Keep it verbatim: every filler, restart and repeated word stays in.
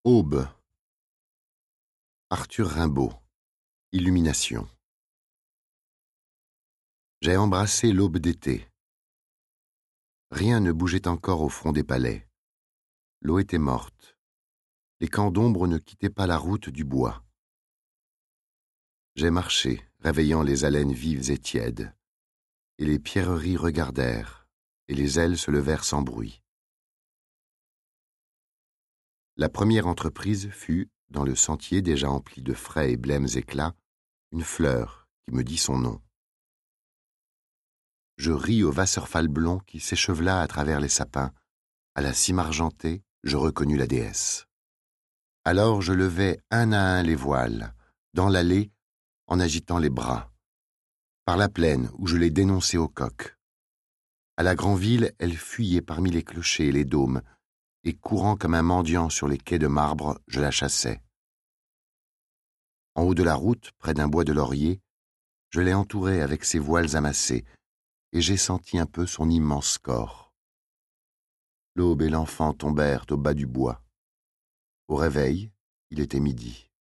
Aube. Arthur Rimbaud. Illumination. J'ai embrassé l'aube d'été. Rien ne bougeait encore au front des palais. L'eau était morte. Les camps d'ombre ne quittaient pas la route du bois. J'ai marché, réveillant les haleines vives et tièdes, et les pierreries regardèrent, et les ailes se levèrent sans bruit. La première entreprise fut, dans le sentier déjà empli de frais et blêmes éclats, une fleur qui me dit son nom. Je ris au Wasserfall blond qui s'échevela à travers les sapins. À la cime argentée, je reconnus la déesse. Alors je levai un à un les voiles, dans l'allée, en agitant les bras. Par la plaine, où je les dénonçai au coq. À la Grand'Ville, elle fuyait parmi les clochers et les dômes, et courant comme un mendiant sur les quais de marbre, je la chassais. En haut de la route, près d'un bois de laurier, je l'ai entourée avec ses voiles amassés, et j'ai senti un peu son immense corps. L'aube et l'enfant tombèrent au bas du bois. Au réveil, il était midi.